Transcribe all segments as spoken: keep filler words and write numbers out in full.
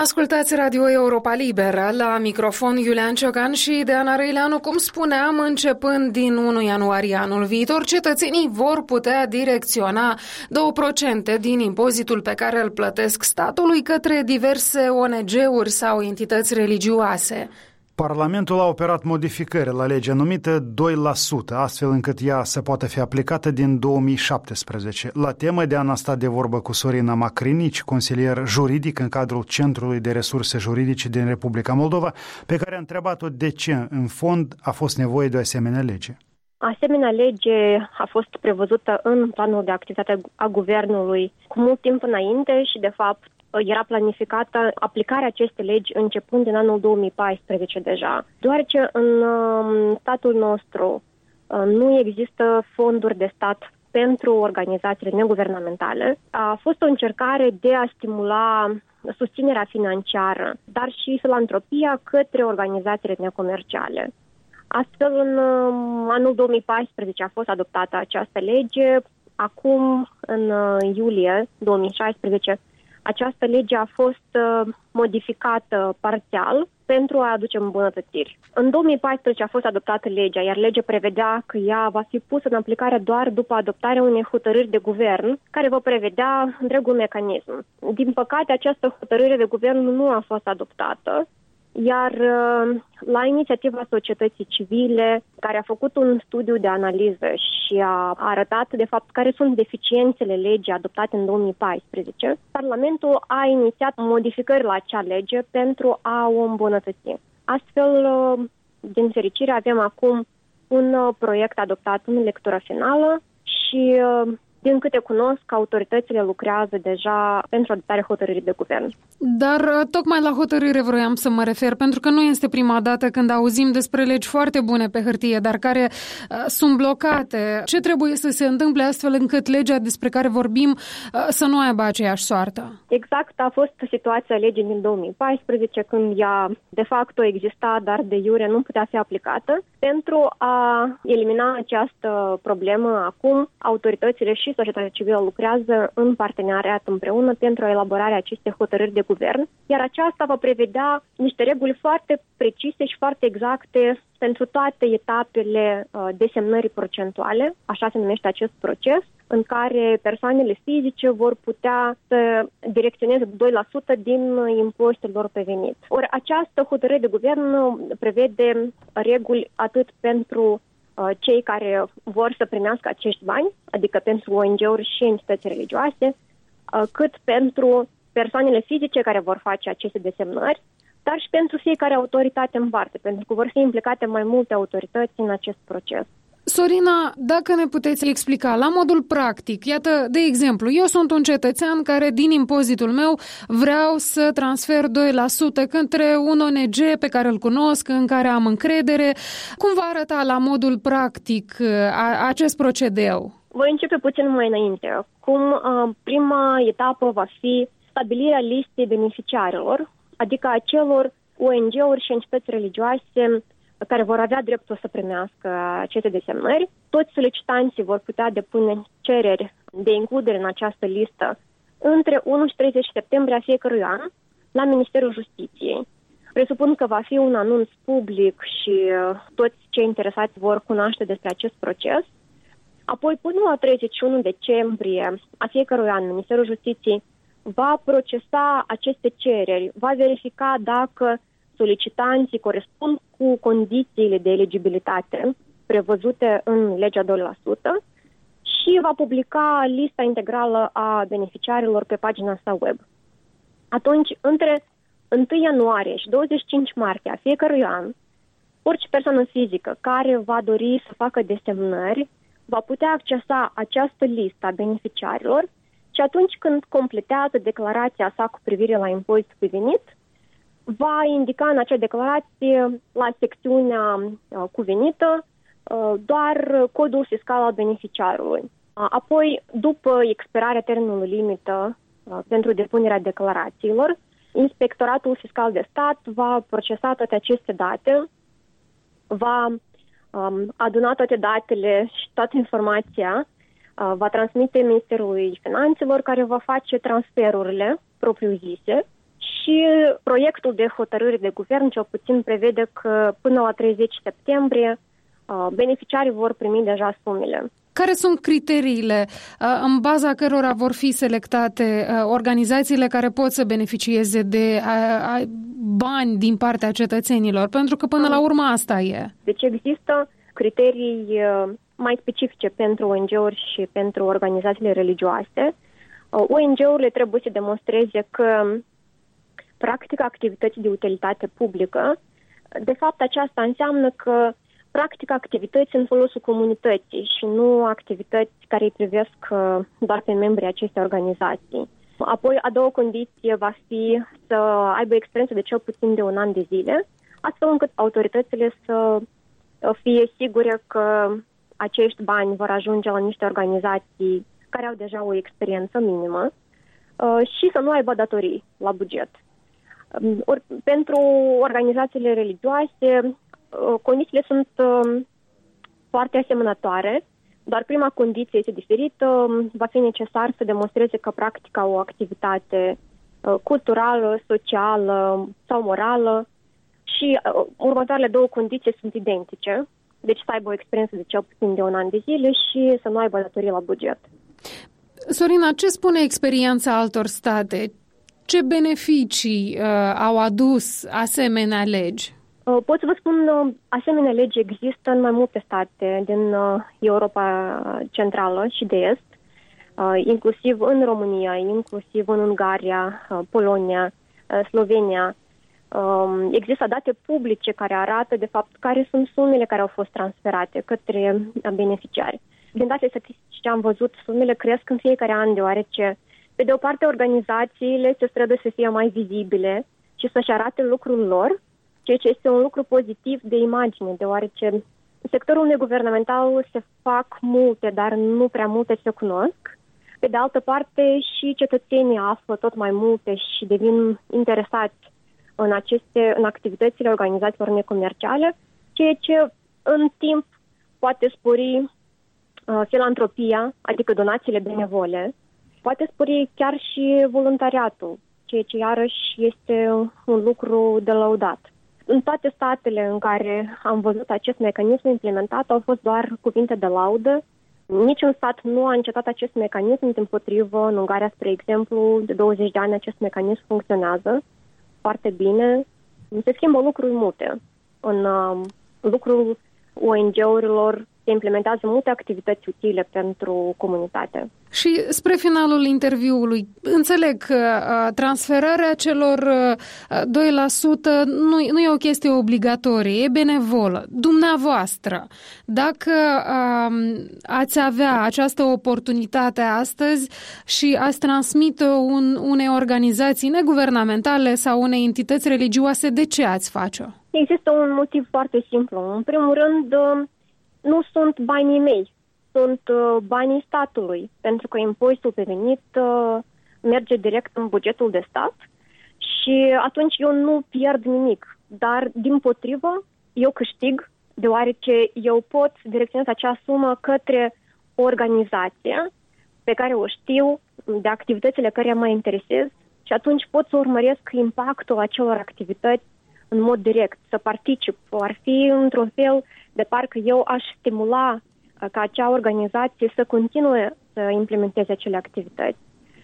Ascultați Radio Europa Liberă, la microfon Iulian Ciocan și Deana Răileanu. Cum spuneam, începând din întâi ianuarie anul viitor, cetățenii vor putea direcționa două la sută din impozitul pe care îl plătesc statului către diverse O N G-uri sau entități religioase. Parlamentul a operat modificări la legea numită doi la sută, astfel încât ea să poată fi aplicată din două mii șaptesprezece. La temă de a sta de vorbă cu Sorina Macrinici, consilier juridic în cadrul Centrului de Resurse Juridice din Republica Moldova, pe care a întrebat-o de ce, în fond, a fost nevoie de o asemenea lege. Asemenea lege a fost prevăzută în planul de activitate a Guvernului cu mult timp înainte și, de fapt, era planificată aplicarea acestei legi începând din anul două mii paisprezece deja. Deoarece în statul nostru nu există fonduri de stat pentru organizațiile neguvernamentale, a fost o încercare de a stimula susținerea financiară, dar și filantropia către organizațiile necomerciale. Astfel, în anul două mii paisprezece a fost adoptată această lege. Acum, în iulie două mii șaisprezece, această lege a fost modificată parțial pentru a aduce îmbunătățiri. În două mii paisprezece a fost adoptată legea, iar legea prevedea că ea va fi pusă în aplicare doar după adoptarea unei hotărâri de guvern, care va prevedea întregul mecanism. Din păcate, această hotărâre de guvern nu a fost adoptată, iar la inițiativa societății civile, care a făcut un studiu de analiză și a arătat, de fapt, care sunt deficiențele legii adoptate în două mii paisprezece, Parlamentul a inițiat modificări la acea lege pentru a o îmbunătăți. Astfel, din fericire, avem acum un proiect adoptat în lectură finală și, din câte cunosc, autoritățile lucrează deja pentru adoptarea hotărârii de guvern. Dar tocmai la hotărâre vroiam să mă refer, pentru că nu este prima dată când auzim despre legi foarte bune pe hârtie, dar care uh, sunt blocate. Ce trebuie să se întâmple astfel încât legea despre care vorbim uh, să nu aibă aceeași soartă? Exact, a fost situația legii din două mii paisprezece, când ea de facto exista, dar de iure nu putea fi aplicată. Pentru a elimina această problemă, acum autoritățile și societatea civilă lucrează în parteneriat împreună pentru elaborarea acestei hotărâri de guvern, iar aceasta va prevedea niște reguli foarte precise și foarte exacte pentru toate etapele uh, desemnării procentuale, așa se numește acest proces, în care persoanele fizice vor putea să direcționeze doi la sută din impozitul lor pe venit. Ori această hotărâre de guvern prevede reguli atât pentru cei care vor să primească acești bani, adică pentru O N G-uri și entități religioase, cât pentru persoanele fizice care vor face aceste desemnări, dar și pentru fiecare autoritate în parte, pentru că vor fi implicate mai multe autorități în acest proces. Sorina, dacă ne puteți explica la modul practic, iată, de exemplu, eu sunt un cetățean care din impozitul meu vreau să transfer doi la sută către un O N G pe care îl cunosc, în care am încredere. Cum va arăta la modul practic a, acest procedeu? Voi începe puțin mai înainte. Cum prima etapă va fi stabilirea listei beneficiarilor, adică a celor O N G-uri și entități religioase care vor avea dreptul să primească aceste desemnări. Toți solicitanții vor putea depune cereri de includere în această listă între unu și treizeci septembrie a fiecărui an la Ministerul Justiției. Presupun că va fi un anunț public și toți cei interesați vor cunoaște despre acest proces. Apoi, până la treizeci și unu decembrie a fiecărui an, Ministerul Justiției va procesa aceste cereri, va verifica dacă solicitanții corespund cu condițiile de eligibilitate prevăzute în legea doi la sută și va publica lista integrală a beneficiarilor pe pagina sa web. Atunci, între întâi ianuarie și douăzeci și cinci martie a fiecărui an, orice persoană fizică care va dori să facă desemnări va putea accesa această listă a beneficiarilor și atunci când completează declarația sa cu privire la impozit pe venit, va indica în acea declarație, la secțiunea uh, cuvenită, uh, doar codul fiscal al beneficiarului. Uh, apoi, după expirarea termenului limită uh, pentru depunerea declarațiilor, Inspectoratul Fiscal de Stat va procesa toate aceste date, va um, aduna toate datele și toată informația, uh, va transmite Ministerului Finanțelor, care va face transferurile propriu-zise și proiectul de hotărâre de guvern cel puțin prevede că până la treizeci septembrie beneficiarii vor primi deja sumele. Care sunt criteriile în baza cărora vor fi selectate organizațiile care pot să beneficieze de bani din partea cetățenilor? Pentru că până la urmă asta e. Deci există criterii mai specifice pentru O N G-uri și pentru organizațiile religioase. O N G-urile trebuie să demonstreze că practică activități de utilitate publică. De fapt, aceasta înseamnă că practică activități în folosul comunității și nu activități care îi privesc doar pe membrii acestei organizații. Apoi, a doua condiție va fi să aibă experiență de cel puțin de un an de zile, astfel încât autoritățile să fie sigure că acești bani vor ajunge la niște organizații care au deja o experiență minimă și să nu aibă datorii la buget. Pentru organizațiile religioase, condițiile sunt foarte asemănătoare, doar prima condiție este diferită. Va fi necesar să demonstreze că practică o activitate culturală, socială sau morală și următoarele două condiții sunt identice. Deci să aibă o experiență de cel puțin de un an de zile și să nu aibă datorii la buget. Sorina, ce spune experiența altor state? Ce beneficii uh, au adus asemenea legi? Uh, pot să vă spun, uh, asemenea legi există în mai multe state din uh, Europa Centrală și de Est, uh, inclusiv în România, inclusiv în Ungaria, uh, Polonia, uh, Slovenia. Uh, există date publice care arată, de fapt, care sunt sumele care au fost transferate către beneficiari. Din datele statistice am văzut, sumele cresc în fiecare an, deoarece, pe de o parte, organizațiile se străduie să fie mai vizibile și să-și arate lucrul lor, ceea ce este un lucru pozitiv de imagine, deoarece în sectorul neguvernamental se fac multe, dar nu prea multe se cunosc. Pe de altă parte, și cetățenii află tot mai multe și devin interesați în, aceste, în activitățile organizațiilor necomerciale, ceea ce în timp poate spori uh, filantropia, adică donațiile benevole, poate spori chiar și voluntariatul, ceea ce iarăși este un lucru de lăudat. În toate statele în care am văzut acest mecanism implementat au fost doar cuvinte de laudă. Niciun stat nu a încetat acest mecanism, dimpotrivă, în Ungaria, spre exemplu, de douăzeci de ani acest mecanism funcționează foarte bine. Se schimbă lucruri multe. În uh, lucrul O N G-urilor se implementează multe activități utile pentru comunitate. Și spre finalul interviului, înțeleg că transferarea celor doi la sută nu, nu e o chestie obligatorie, e benevolă. Dumneavoastră, dacă um, ați avea această oportunitate astăzi și ați transmite un, unei organizații neguvernamentale sau unei entități religioase, de ce ați face-o? Există un motiv foarte simplu. În primul rând, nu sunt banii mei, sunt uh, banii statului, pentru că impozitul pe venit uh, merge direct în bugetul de stat și atunci eu nu pierd nimic, dar dimpotrivă eu câștig, deoarece eu pot direcționa acea sumă către o organizație pe care o știu, de activitățile care mă interesez și atunci pot să urmăresc impactul acelor activități în mod direct, să particip. Ar fi într-un fel de parcă eu aș stimula ca acea organizație să continue să implementeze acele activități.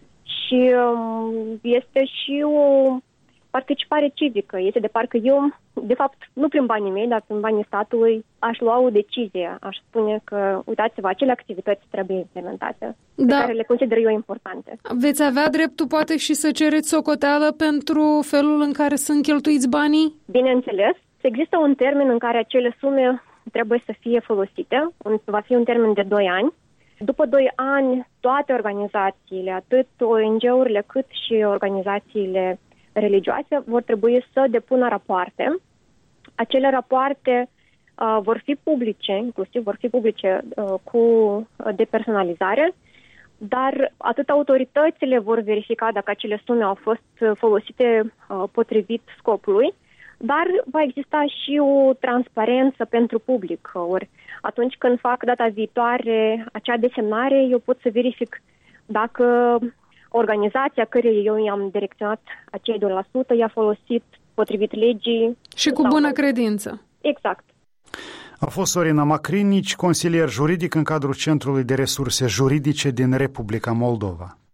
Și um, este și o participare civică. Este de parcă eu, de fapt, nu prin banii mei, dar prin banii statului, aș lua o decizie. Aș spune că, uitați-vă, acele activități trebuie implementate, da, pe care le consider eu importante. Veți avea dreptul, poate, și să cereți socoteală pentru felul în care sunt cheltuiți banii? Bineînțeles. Există un termen în care acele sume trebuie să fie folosite. Va fi un termen de doi ani. După doi ani, toate organizațiile, atât O N G-urile cât și organizațiile religioase, vor trebui să depună rapoarte. Acele rapoarte uh, vor fi publice, inclusiv vor fi publice uh, cu depersonalizare, dar atât autoritățile vor verifica dacă acele sume au fost folosite uh, potrivit scopului, dar va exista și o transparență pentru public. Ori atunci când fac data viitoare acea desemnare, eu pot să verific dacă organizația care eu i-am direcționat acei doi la sută i-a folosit potrivit legii. Și cu bună credință. Exact. A fost Sorina Macrinici, consilier juridic în cadrul Centrului de Resurse Juridice din Republica Moldova.